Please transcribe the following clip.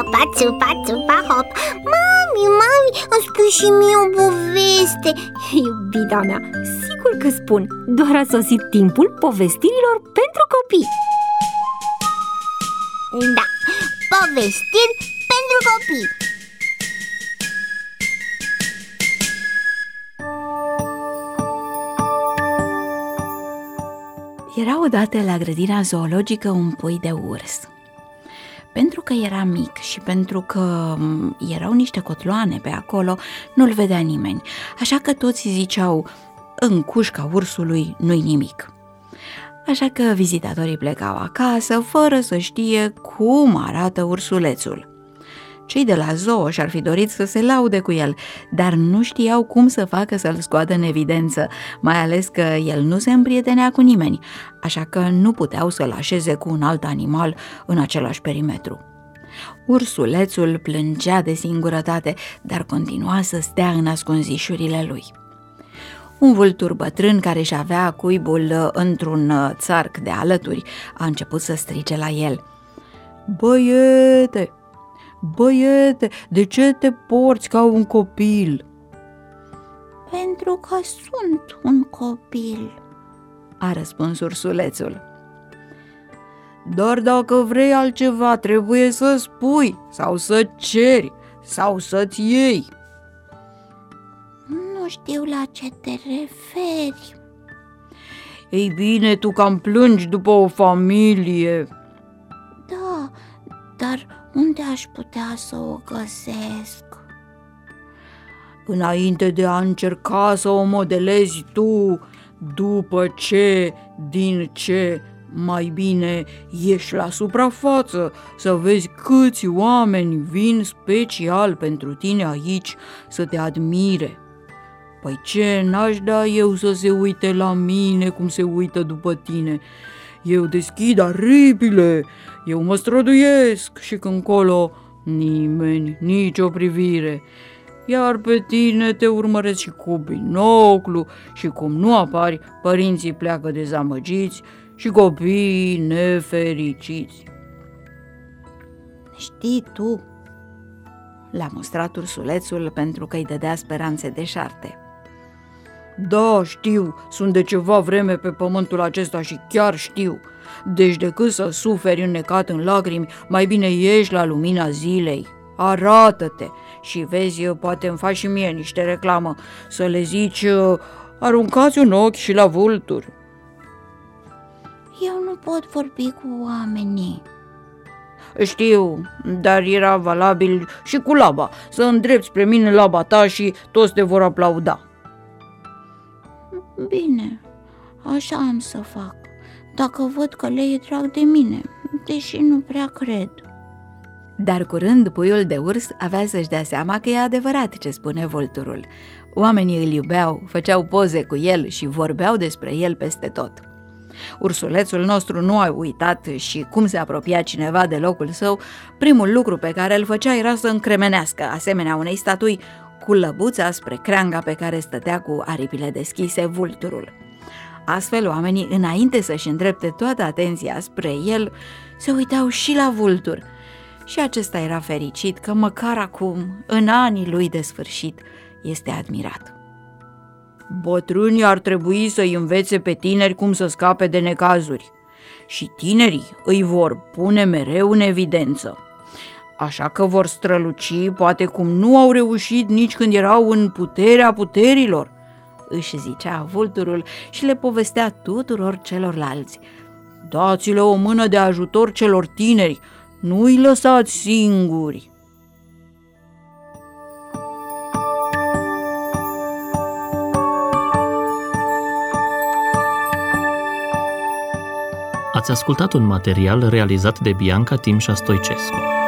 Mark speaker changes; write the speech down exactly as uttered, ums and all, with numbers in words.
Speaker 1: țupa, țupa, țupa, hop. Mami, mami, îmi spui și mie o poveste.
Speaker 2: Iubita mea, sigur că spun. Doar a sosit timpul povestirilor pentru copii.
Speaker 1: Da, povestiri pentru copii.
Speaker 3: Era odată la grădina zoologică un pui de urs. Pentru că era mic și pentru că erau niște cotloane pe acolo, nu-l vedea nimeni, așa că toți ziceau: în cușca ursului nu-i nimic. Așa că vizitatorii plecau acasă fără să știe cum arată ursulețul. Cei de la zoo și-ar fi dorit să se laude cu el, dar nu știau cum să facă să-l scoată în evidență, mai ales că el nu se împrietenea cu nimeni, așa că nu puteau să-l așeze cu un alt animal în același perimetru. Ursulețul plângea de singurătate, dar continua să stea în ascunzișurile lui. Un vultur bătrân care își avea cuibul într-un țarc de alături a început să strige la el: Băiete! Băiete, de ce te porți ca un copil?
Speaker 1: Pentru că sunt un copil,
Speaker 3: a răspuns ursulețul. Dar dacă vrei altceva, trebuie să spui sau să ceri sau să-ți iei.
Speaker 1: Nu știu la ce te referi.
Speaker 3: Ei bine, tu cam plângi după o familie.
Speaker 1: Da, dar unde aș putea să o găsesc?
Speaker 3: Înainte de a încerca să o modelezi tu, după ce, din ce, mai bine ieși la suprafață să vezi câți oameni vin special pentru tine aici să te admire. Păi ce n-aș da eu să se uite la mine cum se uită după tine? Eu deschid aripile, eu mă străduiesc și când colo nimeni, nicio privire. Iar pe tine te urmăresc și cu binoclu și cum nu apari, părinții pleacă dezamăgiți și copiii nefericiți.
Speaker 1: Știi tu,
Speaker 3: l-a mustrat ursulețul pentru că îi dădea speranțe deșarte. Da, știu, sunt de ceva vreme pe pământul acesta și chiar știu. Deci decât să suferi înnecat în lacrimi, mai bine ieși la lumina zilei. Arată-te și vezi, poate îmi faci și mie niște reclamă, să le zici: aruncați un ochi și la vulturi.
Speaker 1: Eu nu pot vorbi cu oamenii.
Speaker 3: Știu, dar era valabil și cu laba, să îndrepți spre mine laba ta și toți te vor aplauda.
Speaker 1: Bine, așa am să fac, dacă văd că le e drag de mine, deși nu prea cred.
Speaker 3: Dar curând puiul de urs avea să-și dea seama că e adevărat ce spune vulturul. Oamenii îl iubeau, făceau poze cu el și vorbeau despre el peste tot. Ursulețul nostru nu a uitat și cum se apropia cineva de locul său, primul lucru pe care îl făcea era să încremenească, asemenea unei statui, cu lăbuța spre creanga pe care stătea cu aripile deschise vulturul. Astfel, oamenii, înainte să-și îndrepte toată atenția spre el, se uitau și la vultur. Și acesta era fericit că măcar acum, în anii lui de sfârșit, este admirat. Bătrânii ar trebui să-i învețe pe tineri cum să scape de necazuri și tinerii îi vor pune mereu în evidență. Așa că vor străluci poate cum nu au reușit nici când erau în puterea puterilor, își zicea vulturul și le povestea tuturor celorlalți. Dați-le o mână de ajutor celor tineri, nu-i lăsați singuri.
Speaker 4: Ați ascultat un material realizat de Bianca Timșa Stoicescu.